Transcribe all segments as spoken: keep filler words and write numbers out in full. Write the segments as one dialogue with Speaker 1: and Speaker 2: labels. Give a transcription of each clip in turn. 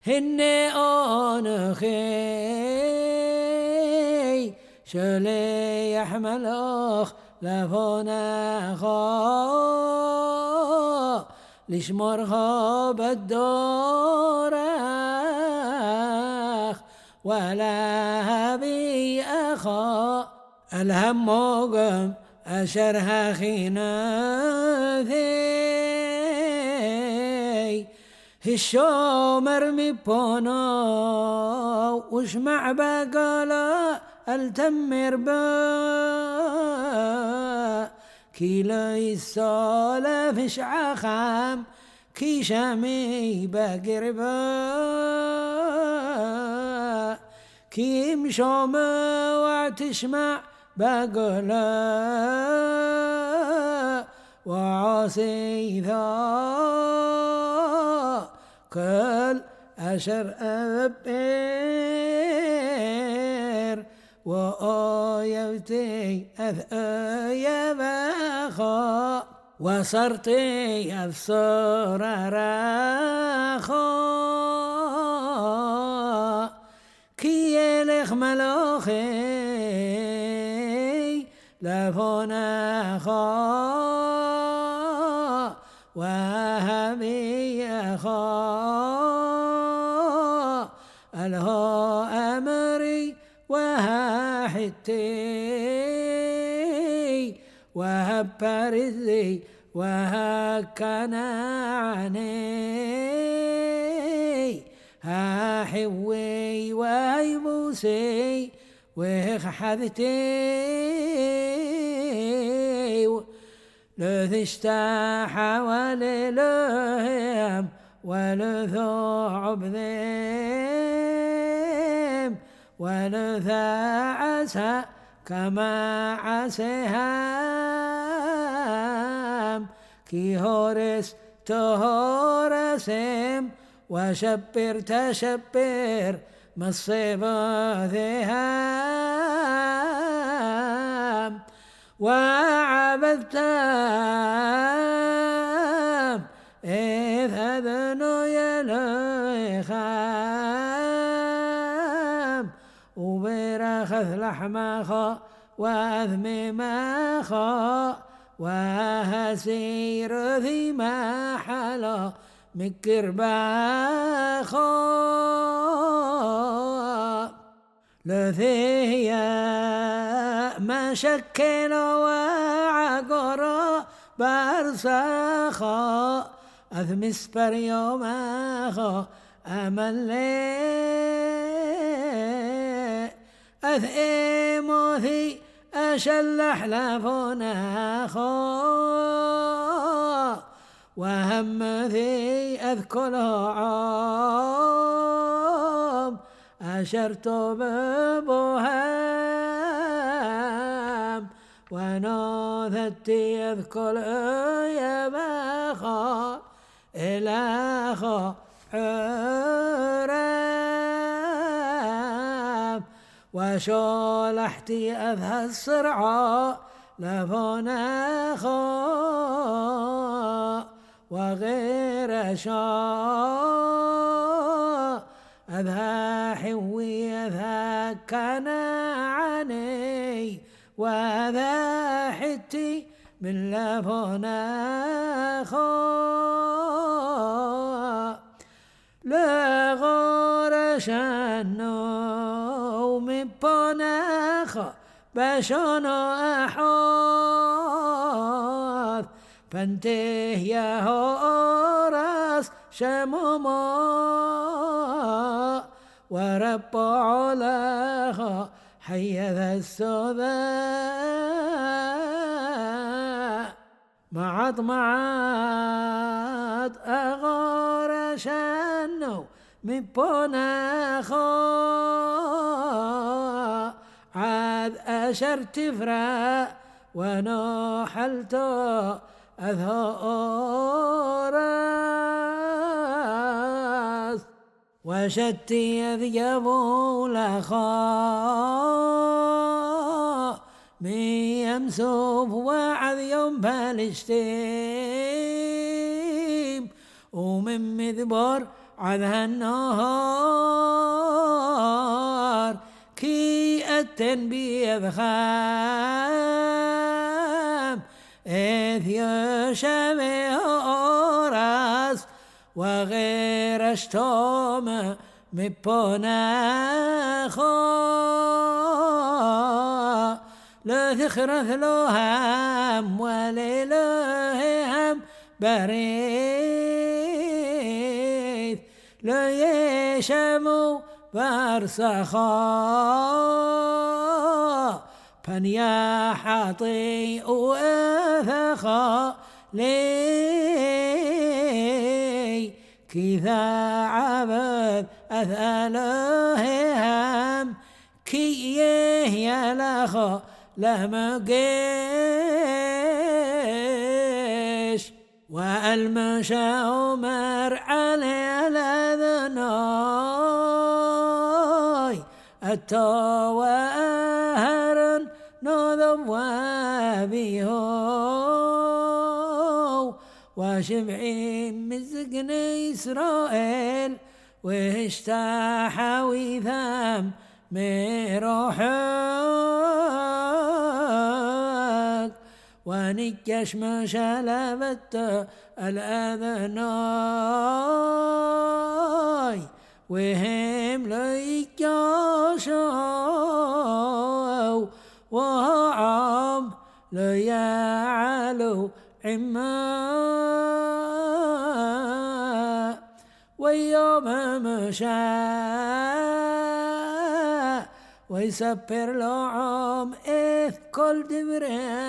Speaker 1: هني أنخي شلي يحمل أخ لفونا خا لشمرها بالدورخ ولا بي أخا الهم قم أشرها خيناثي الشومر مبونا وشمع بقالا التمر با كي لا يسالف شعخام كي شامي بقربا كي مشوما وتسمع بقالا وعاصي ذا كل أشر أبير وآيوتي أذأي بخا وصرتي أبصر رخا كي يلخ ملوخي لفونا خا وهمي خا الها أمري وها حتي وها بارزي وها كنعني ها حوي ويبوسي ويخ حذتي لذشتاح وللهم ولذوعب ذيم ولذا عسى كما عسيهم كي هورس تهورسهم وشبر تشبر مصيبة ذيهم وعبدتم إذ أذنوا يليخام وبرخث لحمخا وأذمي مخا وهسير ذي ما حلا مكر باخا لذيا ما شكل وعقرا برسخا أذمس بر يومخا أملي أثئموثي أشلح لفناخا وهمثي أذكرها عام أشرت ببوهام ونوثتي أذكر يا بخا إلخا حرام وشولحتي أذهى الصرعى لفناخا وغير شاء أذهى حوي أذهى كنعني وذا حتي من لفناخا لغور شنو من بناخا بشنو أحاث فانته يا هوراس شموما وربع لها حي ذا السوداء معض معض أغار شنو من بناخا عاد أشرت فرا ونحلتو أذهراس وشتي أذيبو لخا ميمسوف وعذ يوم بالشتيم ومن مذبر عذها النهار كي التنبيه خام إذ يشبه راس وغير اشتوم مبونا خا لا ذخرث له هم ولله هم بريث لا يشمو برسخا فنيا حطي وأثخا لي كذا عبد أثاله هم كي يلخا لما قيش والمشى عمر على الأذناي التوهر نظم وبيهو وشبعي مزقن إسرائيل واشتاحوي ثام مروحك ونكش مشلبت الأذناي وهم ليكاشوا وعام ليعلو عما ويوم مشى ويسبر لعام إذ كل دبر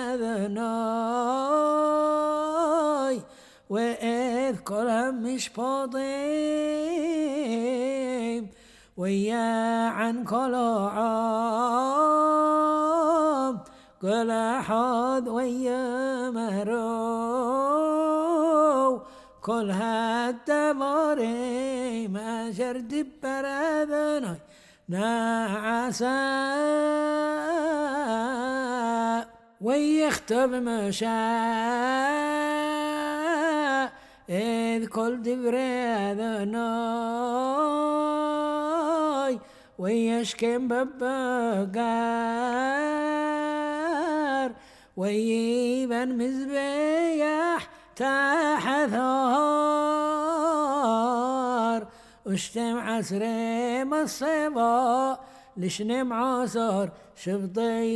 Speaker 1: أذناي وإذ كل مش فاضيم ويا عن كل عام كل حظ ويا مرو كل هالتماري ما شرد برادناي نعسا ويختب مشاء إذ كل دبر أذناي ويشكم ببقار ويبن مزبيح تحثار اشتم عسري مصيبا لشنم عصر شفطي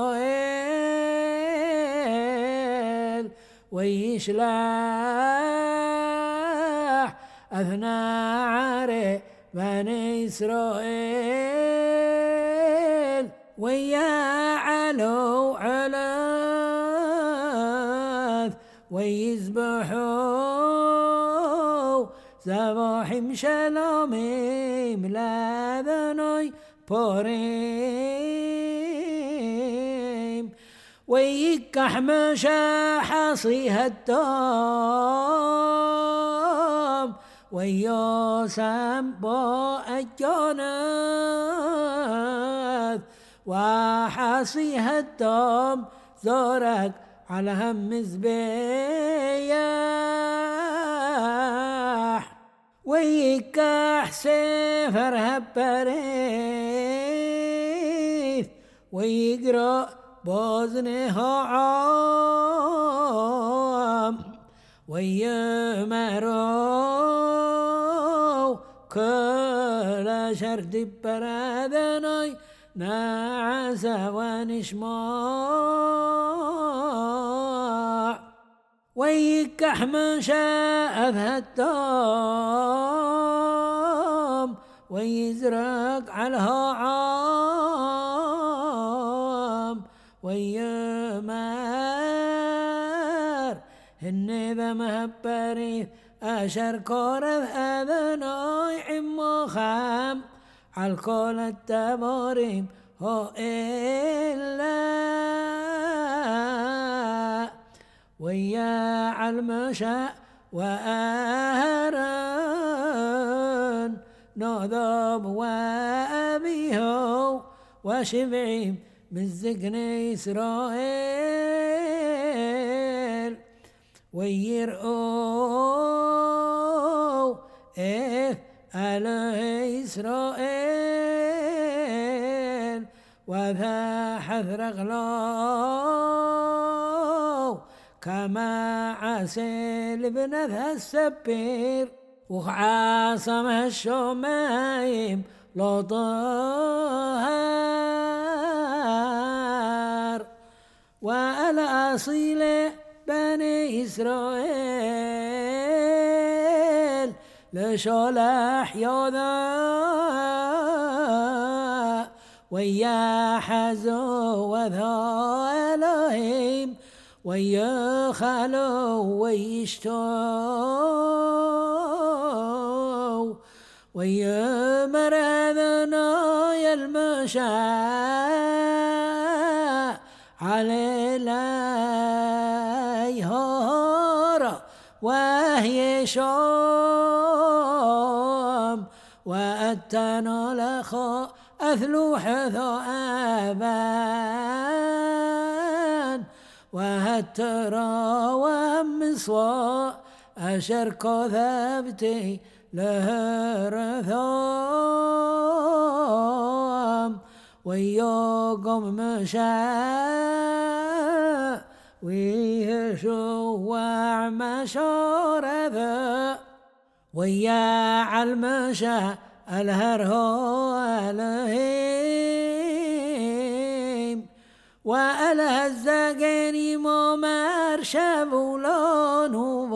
Speaker 1: إسرائيل ويشلاح أثنى عري بني إسرائيل ويا علو علاث ويذبحوا زباحم شلاميم لذناي بوريم ويكح مشا حصيها الدام ويوسم بو الجناث وحصيها الدام زورك على هم زبيح ويكح سفر هبريث ويقرأ بوزنها عام ويمرو كل شرد برادناي نعس ونشمع ويكح من شاء الدام ويزرق علىها عام ويمار هنذا مهبريث أشر كورث أذناي عمو خام عالكل التماريم هو إلا ويا عالمشاء وأهران نظم وأبيه وشبعيم من زقن إسرائيل ويرؤوا إيه آله إسرائيل وذا حذر غلو كما عسل بنذها السبير وعاصم الشمايم لو طهر والأصيل بني إسرائيل لشلح يوذا ويا حزو وذا إلهيم ويا خلو ويشتو ويا مرذنا يلمشا على ليهورا وهي شوم وأتنا لخو أثلو حثو آبان وهترى ومصوى أشركو ثبتي لهرثوم ويوقم مشاء ويشوع مشورة ويا عالمشاء الهرهو الهيم والهزقني ممر شبولون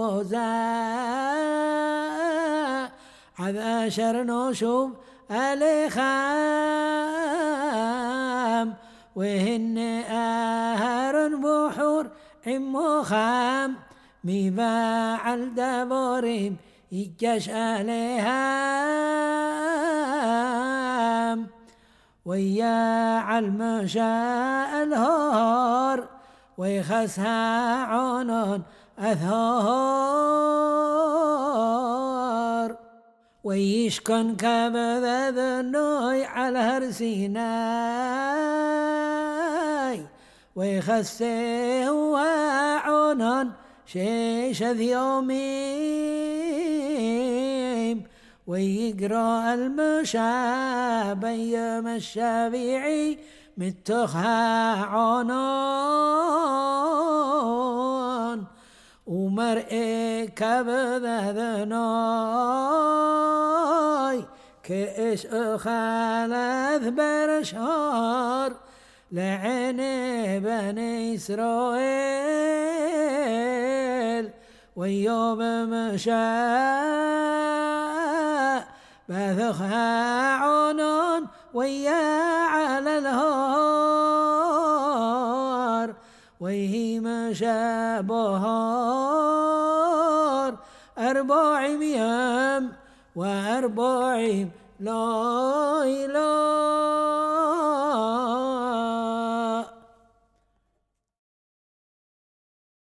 Speaker 1: وبوزاء عذ أشر نشوب الخام وهن أهر بحور عمو خام مباع الدبوريم يجش عليها ويا عالمشاء الهور ويخسها عنون أثهور ويشكن كبذا ذنوي على هرسيناي ويخسه وعنون شيش ذيوميم ويقرأ المشا بيم الشافعي متخها عنون ومرئي كبذا ذنوي كإش أخالث برشهر لعيني بني إسرائيل ويوم مشاء بثخها عنون ويا على الهور وهي مشى بهار أربعين يوم وأربعين لا إله